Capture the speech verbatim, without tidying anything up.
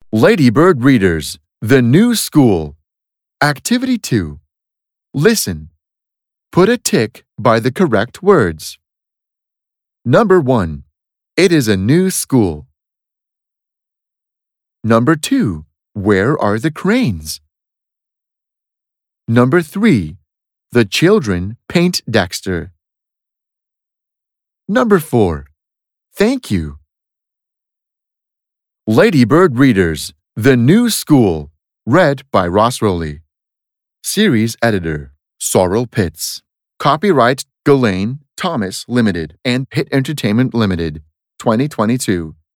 Ladybird Readers, The New School. Activity two. Listen. Put a tick by the correct words. Number one. It is a new school. Number two. Where are the cranes? Number three. The children paint Dexter. Number four. Thank you. Ladybird Readers, The New School. Read by Ross Rowley. Series Editor, Sorrel Pitts. Copyright Ghislaine Thomas Limited and Pitt Entertainment Limited, twenty twenty-two.